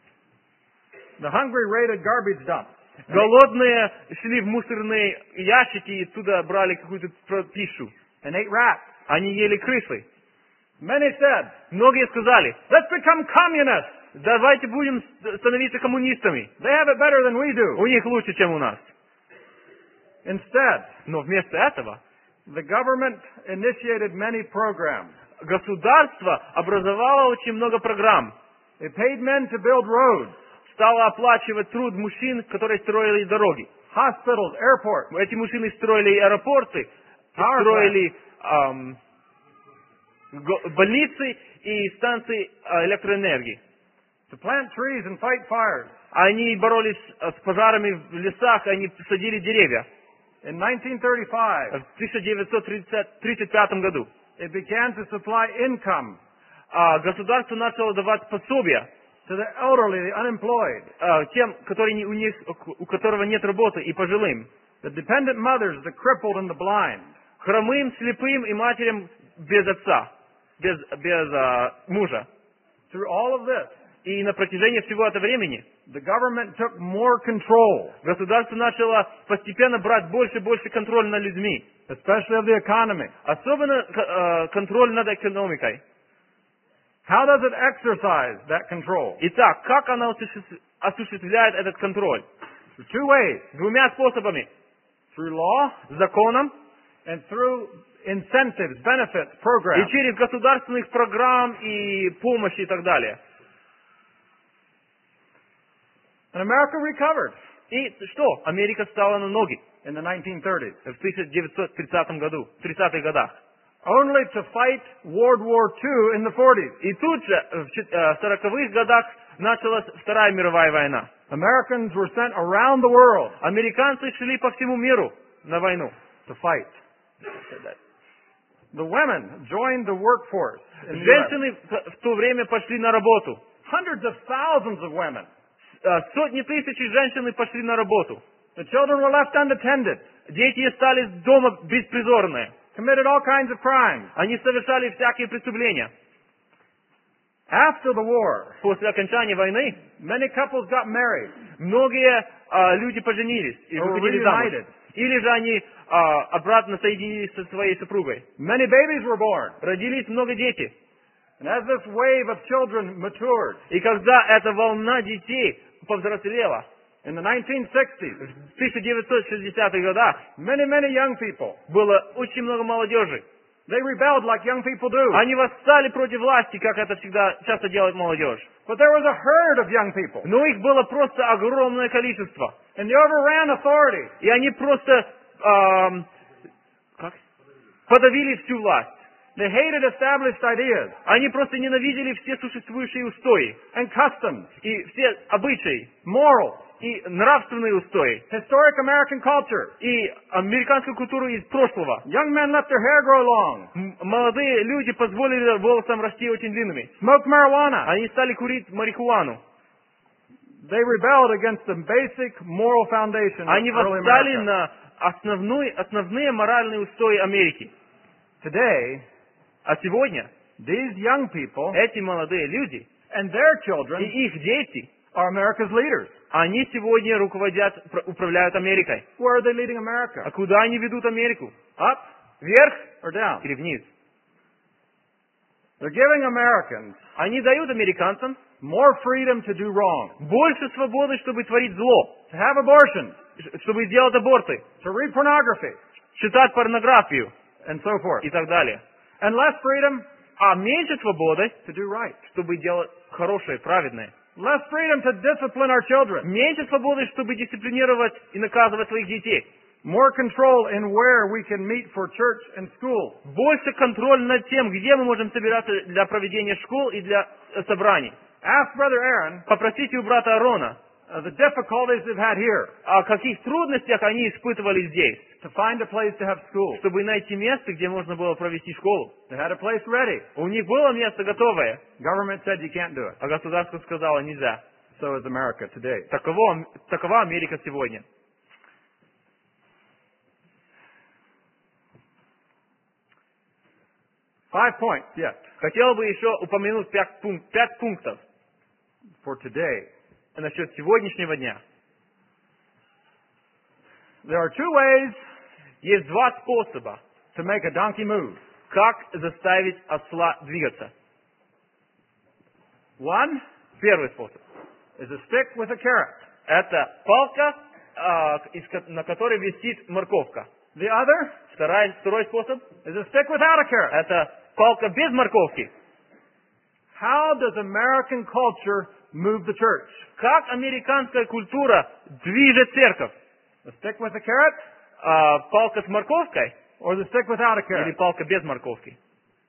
The hungry raided garbage dumps. Голодные шли в мусорные ящики и оттуда брали какую-то пищу. And ate rats. Они ели крысы. Many said, Многие сказали, let's become communists. давайте будем становиться коммунистами. They have it better than we do. У них лучше, чем у нас. Instead, Но вместо этого the government initiated many programs. государство образовало очень много программ. It paid men to build roads, Стало оплачивать труд мужчин, которые строили дороги. hospitals, airports, Эти мужчины строили и аэропорты, Power строили больницы и станции электроэнергии. to plant trees and fight fires. Они боролись с пожарами в лесах, они садили деревья. In 1935, В 1935 году it began to supply income государство начало давать пособия to the elderly, the unemployed, тем, у которого нет работы, и пожилым, the dependent mothers, the crippled and the blind. хромым, слепым и матерям без отца, без мужа. Through all of this, И на протяжении всего этого времени the government took more control, государство начало постепенно брать больше и больше контроль над людьми. especially of the economy. Особенно контроль над экономикой. How does it exercise that control? Итак, как она осуществляет этот контроль? Two ways. Двумя способами. through law, законом and through incentives, benefits, и programs. через государственных программ и помощи и так далее. And America recovered И что? Америка стала на ноги in the 1930s, в 1930 году, в 30-х годах. only to fight World War II in the 40s. И тут же, в 40-х годах, началась Вторая мировая война. Americans were sent around the world Американцы шли по всему миру на войну. to fight. The women joined the workforce in the US. Женщины в то время пошли на работу. Hundreds of thousands of women. Сотни тысяч женщин пошли на работу. The children were left unattended, Дети остались дома беспризорные. committed all kinds of crimes. Они совершали всякие преступления. After the war, После окончания войны many couples got married многие люди поженились и or выходили замуж. reunited. Или же они обратно соединились со своей супругой. Many babies were born. Родились много детей. And as this wave of children matured И когда эта волна детей повзрослела, in the 1960s, в 1960-х годах many young people, было очень много молодежи. they rebelled like young people do. Они восстали против власти, как это всегда часто делает молодежь. But there was a herd of young people, Но их было просто огромное количество. and they overran authority. И они просто подавили всю власть. They hated established ideas Они просто ненавидели все существующие устои and customs, и все обычаи morals, и нравственные устои historic American culture. и американскую культуру из прошлого. Young men let their hair grow long, Молодые люди позволили волосам расти очень длинными. smoked marijuana. Они стали курить марихуану. They rebelled against the basic moral foundation of Они early восстали America. на основные моральные устои Америки. Today, А сегодня these young people эти молодые люди and their и children их дети, are America's leaders. они сегодня управляют Америкой. Where are they leading А America? куда они ведут Америку? Up Вверх or down? или вниз? They're giving Americans Они дают американцам more freedom to do wrong, больше свободы, чтобы творить зло, to have abortions, чтобы делать аборты, to read pornography, читать порнографию and so forth. и так далее. And less freedom А меньше свободы, to do right. чтобы делать хорошее, праведное. Less freedom to discipline our children. Меньше свободы, чтобы дисциплинировать и наказывать своих детей. More control in where we can meet for church and school. Больше контроль над тем, где мы можем собираться для проведения школ и для собраний. Ask Brother Aaron Попросите у брата Аарона, the difficulties they've had here о каких трудностях они испытывали здесь, to find a place to have school. чтобы найти место, где можно было провести школу. They had a place ready. У них было место готовое, Government said you can't do it. а государство сказало нельзя. So is America today. Такова Америка сегодня. Five points yet Хотел бы еще упомянуть 5 пунктов for today. насчет сегодняшнего дня. There are two ways Есть два способа, to make a donkey move. как заставить осла двигаться. One Первый способ. is a stick with a carrot. Это палка, на которой висит морковка. The other Второй способ. is a stick without a carrot. Это палка без морковки. How does American culture move the church? Как американская культура движет церковь? The stick with a carrot Палка с морковкой or the stick without a или carrot? палка без морковки?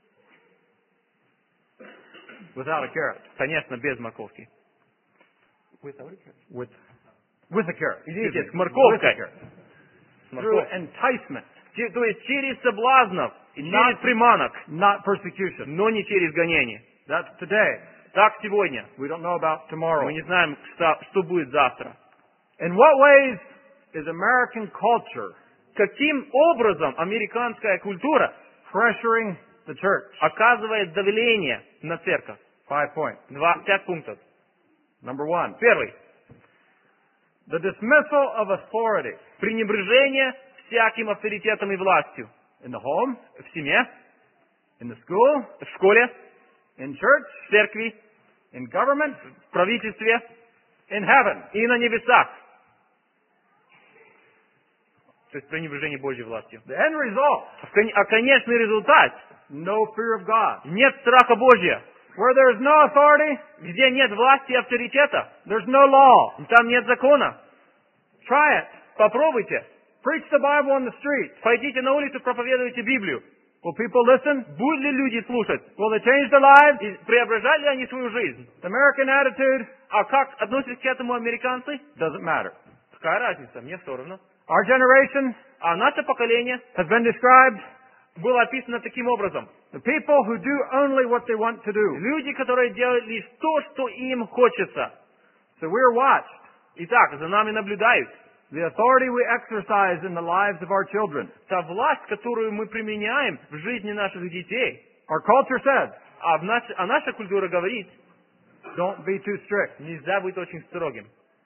Without a carrot. Конечно, без морковки. With a carrot. Идите Excuse с me. морковкой. With a carrot. С Through морковкой. enticement, То есть через соблазнов и Not- через приманок, not persecution. но не через гонение. That's today. Так сегодня. We don't know about tomorrow. Мы не знаем, что будет завтра. In what ways is American culture Каким образом американская культура pressuring the church? оказывает давление на церковь? 5 points. 5 пунктов. Number one, Первый. the dismissal of authority Пренебрежение всяким авторитетом и властью. in the home, В семье, in the school, в школе, in church, в церкви, in government, в правительстве in heaven. и на небесах. То есть пренебрежение Божьей властью. The end result, А конечный результат — no fear of God. нет страха Божьего. Where there is no authority, Где нет власти и авторитета, there's no law. там нет закона. Try it. Попробуйте. Preach the Bible on the street. Пойдите на улицу, проповедуйте Библию. Will people listen? Будут ли люди слушать? Will they change their lives? И преображали ли они свою жизнь? The American attitude А как относятся к этому американцы? doesn't matter. Какая разница? Мне все равно. Our generation А наше поколение has been described было описано таким образом. the people who do only what they want to do. Люди, которые делают лишь то, что им хочется. So we are watched. Итак, за нами наблюдают. The authority we exercise in the lives of our children. Та власть, которую мы применяем в жизни наших детей. Our culture says, А наша культура говорит, don't be too strict. нельзя быть очень строгим.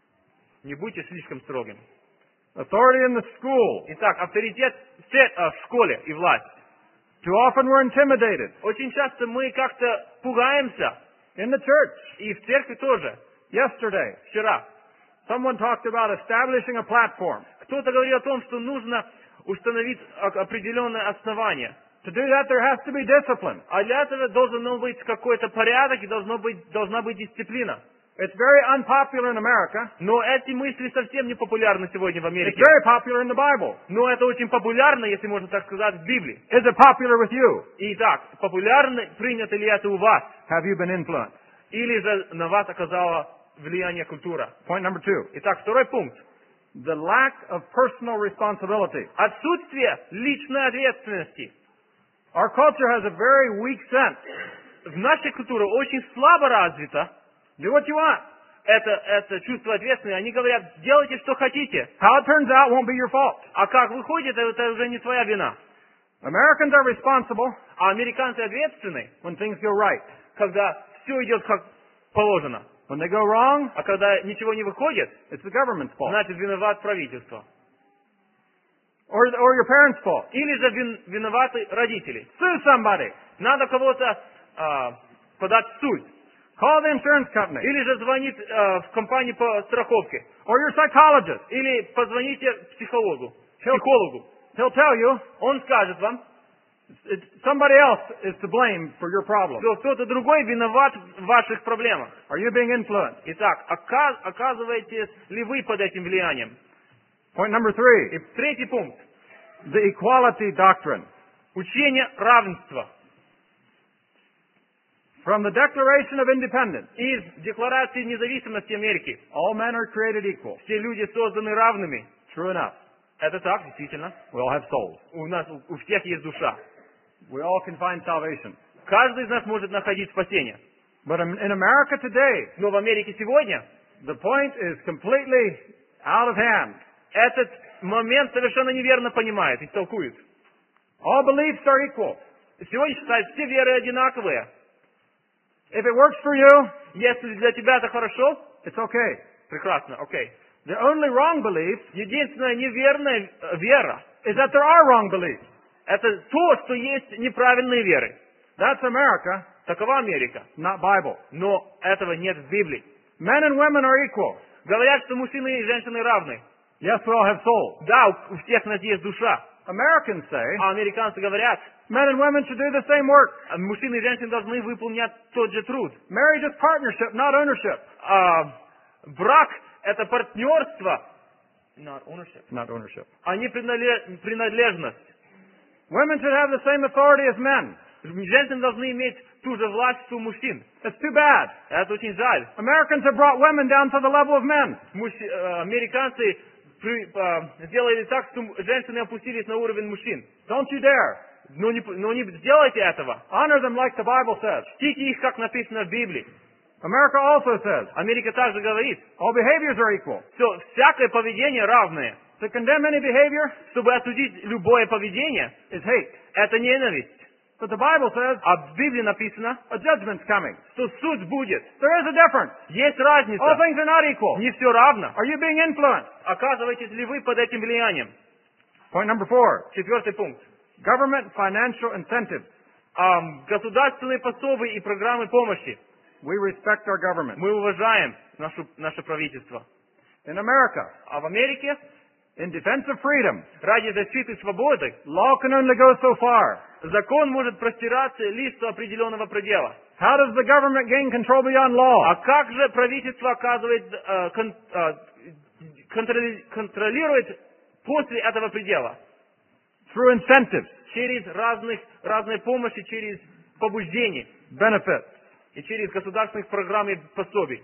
Не будьте слишком строгим. Authority in the school. Итак, авторитет в школе и власть. Too often we're intimidated. Очень часто мы как-то пугаемся. In the church. И в церкви тоже. Yesterday, Вчера someone talked about establishing a platform. кто-то говорил о том, что нужно установить определенное основание. To do that, there has to be discipline. А для этого должен быть какой-то порядок и должна быть дисциплина. It's very unpopular in America. Но эти мысли совсем не популярны сегодня в It's Америке. very popular in the Bible. Но это очень популярно, если можно так сказать, в Библии. Is it popular with you? Итак, популярно, принято ли это у вас? Have you been influenced? Или же на вас оказала влияние культура? Point number 2. Итак, второй пункт. The lack of personal responsibility. Отсутствие личной ответственности. Our culture has a very weak sense. В нашей культуре очень слабо развито Do what you want. это чувство ответственности. Они говорят, делайте, что хотите. How it turns out won't be your fault. А как выходит, это уже не твоя вина. Americans are responsible А американцы ответственны, when things go right. когда все идет как положено. When they go wrong, А когда ничего не выходит, it's the government's fault. значит виноват правительство. Or your parents' fault. Или же виноваты родители. Sue somebody. Надо кого-то подать в суд. Call the insurance company. Или же звонит в компанию по страховке. Or your psychologist. Или позвоните психологу. He'll- He'll tell you Он скажет вам, somebody else is to blame for your problem. что кто-то другой виноват в ваших проблемах. Are you being influenced? Итак, оказываетесь ли вы под этим влиянием? Point number 3. И третий пункт. The equality doctrine. Учение равенства. From the Declaration of Independence, Из Декларации независимости Америки. all men are created equal. Все люди созданы равными. True enough. Это так, действительно. We all have souls. У всех есть душа. We all can find salvation. Каждый из нас может находить спасение. But in America today, Но в Америке сегодня the point is completely out of hand. этот момент совершенно неверно понимает и толкует. All beliefs are equal. Сегодня считают, все веры одинаковые. If it works for you, Если для тебя это хорошо, it's okay. прекрасно, окей. The only wrong belief Единственная неверная вера is that there are wrong beliefs. — это то, что есть неправильные веры. That's America, Такова Америка. not Bible. Но этого нет в Библии. Men and women are equal. Говорят, что мужчины и женщины равны. Yes, we all have souls. Да, у всех нас есть душа. Americans say А американцы говорят, men and women should do the same work. мужчины и женщины должны выполнять тот же труд. Marriage is partnership, not ownership. Брак — это партнерство, not ownership, Not ownership. а не принадлежность. Women should have the same authority as men. Женщины должны иметь ту же власть, что у мужчин. It's too bad. Это очень жаль. Americans have brought women down to the level of men. Американцы сделали так, что женщины опустились на уровень мужчин. Don't you dare. Но не сделайте этого. Honor them like the Bible says. Чтите их, как написано в Библии. America also says Америка также говорит, all behaviors are equal. что всякое поведение равное. To condemn any behavior Чтобы осудить любое поведение, is hate. это ненависть. But the Bible says А в Библии написано, a judgment's coming. что суд будет. There is a difference. Есть All разница. things are not equal. Не все равно. Are you being influenced? Оказываетесь ли вы под этим влиянием? Point number 4. Четвертый пункт. Government financial incentives. Государственные пособия и программы помощи. We respect our government. Мы уважаем наше правительство. In America, А в Америке In defense of freedom, ради защиты свободы, law can only go so far. закон может простираться лишь до определенного предела. How does the government gain control beyond law? А как же правительство контролирует после этого предела? Through incentives, Через разные помощи, через побуждения benefits. и через государственных программ и пособий.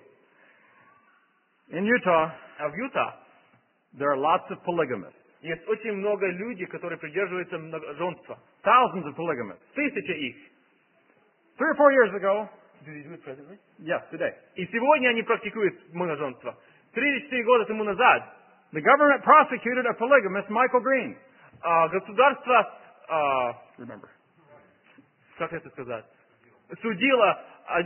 In Utah, А в Юта there are lots of polygamists. есть очень много людей, которые придерживаются многоженства. Thousands of polygamists. Тысячи их. 3 or 4 years ago, yes, today, И сегодня они практикуют многоженство. 3 или 4 года тому назад the government prosecuted a polygamist, Michael Green. государство, Remember. как это сказать, судило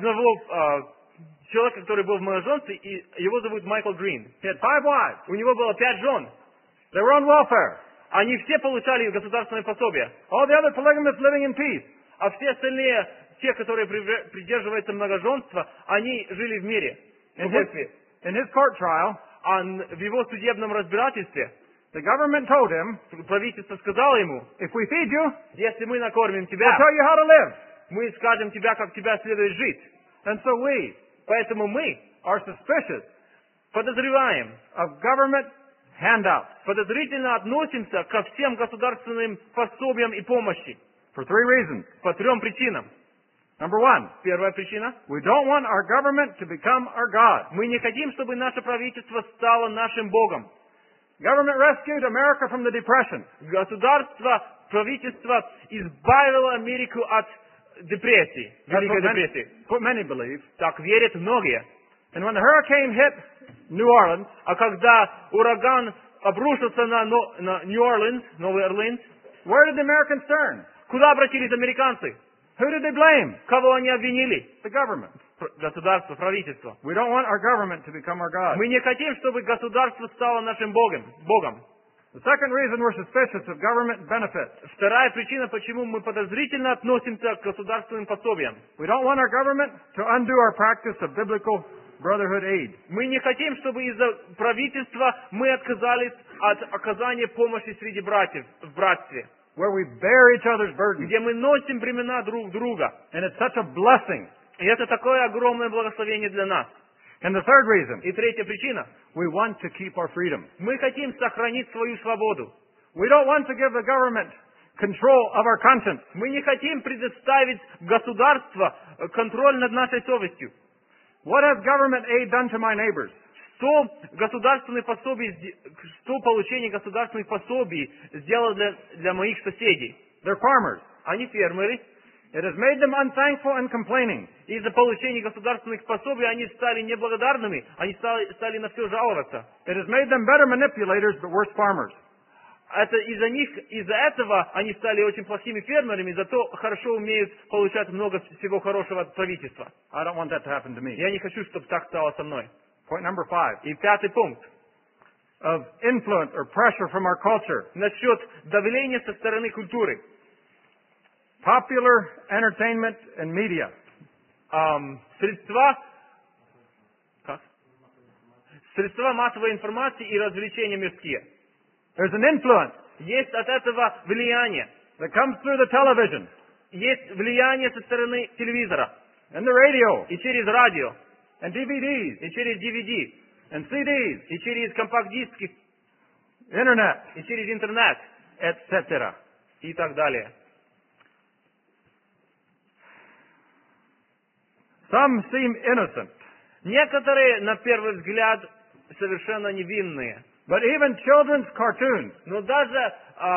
одного человека, который был в многоженстве, и его зовут Майкл Грин. He had 5 wives. У него было 5 жен. They were on welfare. Они все получали государственное пособие. All the other polygamists living in peace. А все остальные, те, которые придерживаются многоженства, они жили в мире, в спокойствии. In his court trial, А в его судебном разбирательстве the government told him, правительство сказало ему: if we feed you, если мы накормим we'll тебя, tell you how to live. мы скажем тебе, как тебя следует жить. And so we Поэтому мы are suspicious подозреваем, of government handouts подозрительно относимся ко всем государственным пособиям и помощи for 3 reasons. по 3 причинам. Number 1, Первая причина: we don't want our government to become our God. мы не хотим, чтобы наше правительство стало нашим Богом. Government rescued America from the Depression. Государство, правительство избавило Америку от депрессии, Великой депрессии. What many believe. Так верят многие. And when the hurricane hit New Orleans, А когда ураган обрушился на Нью-Орлеанс, Новый Орлеанс, where did the Americans turn? куда обратились американцы? Who did they blame? Кого они обвинили? The government. Государство, правительство. We don't want our government to become our God. Мы не хотим, чтобы государство стало нашим Богом. The second reason we're suspicious of government benefits. Вторая причина, почему мы подозрительно относимся к государственным пособиям. We don't want our government to undo our practice of biblical brotherhood aid. Мы не хотим, чтобы из-за правительства мы отказались от оказания помощи среди братьев в братстве, Where we bear each other's burdens. где мы носим бремена друг друга. And it's such a blessing. И это такое огромное благословение для нас. And the third reason, И третья причина. we want to keep our freedom. Мы хотим сохранить свою свободу. We don't want to give the government control of our conscience. Мы не хотим предоставить государству контроль над нашей совестью. What has government aid done to my neighbors? Что получение государственных пособий сделало для моих соседей? They're farmers. Они фермеры. It has made them unthankful and complaining. Из-за получения государственных пособий они стали неблагодарными, они стали на все жаловаться. It has made them better manipulators, but worse farmers. Это из-за этого они стали очень плохими фермерами, зато хорошо умеют получать много всего хорошего от правительства. I don't want that to happen to me. Я не хочу, чтобы так стало со мной. Point number 5. И 5 пункт. Of influence or pressure from our culture. Насчет давления со стороны культуры. Popular entertainment and media. Средства массовой информации и развлечения мирские. There's an influence Есть от этого влияние. that comes through the television Есть влияние со стороны телевизора. and the radio И через радио. and DVDs И через DVD. and CDs, И через компакт-диски. internet, И через интернет. etc. И так далее. Some seem innocent, Некоторые, на первый взгляд, совершенно невинные. but even children's cartoons Но даже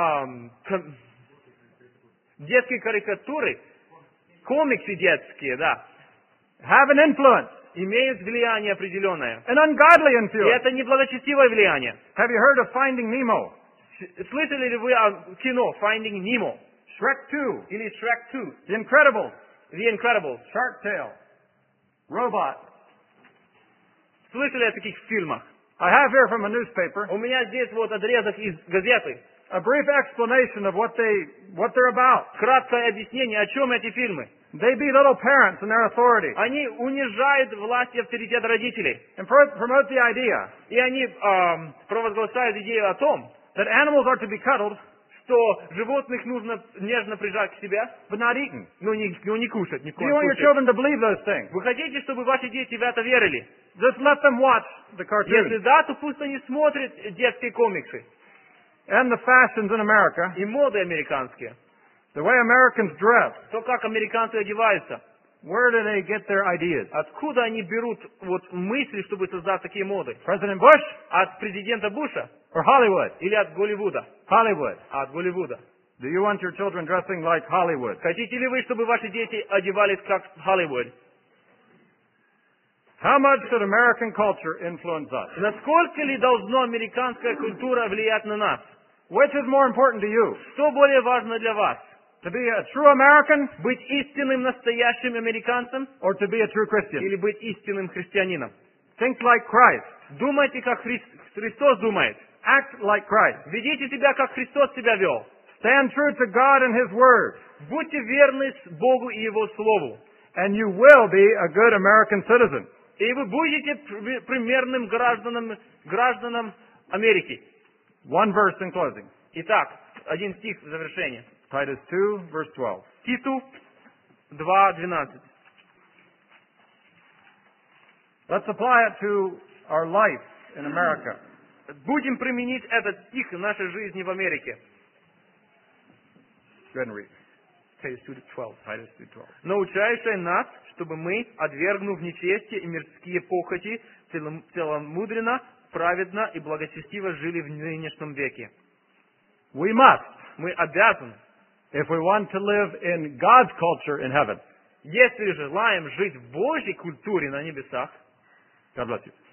детские карикатуры, комиксы детские, да, have an influence, имеют влияние определенное. an ungodly И influence. это не благочестивое влияние. Have you heard of Finding Nemo? Слышали ли вы о кино Finding Nemo? Shrek 2, Или Shrek 2? The Incredibles, The Incredibles? Shark Tale, Robot. Слышали о таких фильмах? I have here from a newspaper У меня здесь вот отрезок из газеты. a brief explanation of what they're about. Краткое объяснение, о чем эти фильмы. They belittle parents and their authority Они унижают власть и авторитет родителей. and promote the idea И они провозглашают идею о том, that animals are to be cuddled что животных нужно нежно прижать к себе, but not eaten. но не кушать, ни в Do you коем want your случае. children to believe those things? Вы хотите, чтобы ваши дети в это верили? Just let them watch the Если cartoons да, то пусть они смотрят детские комиксы and the fashions in America, и моды американские. the way Americans dress. То, как американцы одеваются. Where do they get their ideas? Откуда они берут вот мысли, чтобы создать такие моды? President Bush От президента Буша or Hollywood? или от Голливуда? Hollywood. От Голливуда. Do you want your children dressing like Hollywood? Хотите ли вы, чтобы ваши дети одевались как Hollywood? How much should American culture influence us? Насколько ли должна американская культура влиять на нас? Which is more important to you? Что более важно для вас? To be a true American Быть истинным настоящим американцем or to be a true Christian? или быть истинным христианином? Think like Christ. Думайте, как Христос думает. Act like Christ. Ведите себя, как Христос себя вел. Stand true to God and His Word. Будьте верны Богу и Его Слову. And you will be a good American citizen. И вы будете примерным гражданам Америки. One verse in closing. Итак, один стих в завершение. Titus 2, verse 12. Титу 2:12. Let's apply it to our life in America. Будем применить этот стих в нашей жизни в Америке. Go ahead and read. Titus 2:12. Titus 2:12. Научающий нас, чтобы мы, отвергнув нечестие и мирские похоти, целомудренно, праведно и благочестиво жили в нынешнем веке. We must, Мы обязаны, if we want to live in God's culture in heaven. если желаем жить в Божьей культуре на небесах, God bless you.